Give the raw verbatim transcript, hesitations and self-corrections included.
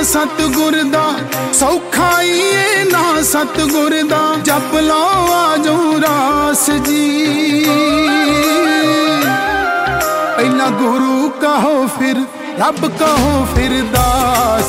सतगुर दा सौखा ही है ना सतगुर दा जप लो आजो रास जी पहला गुरु कहो फिर रब कहो फिर दास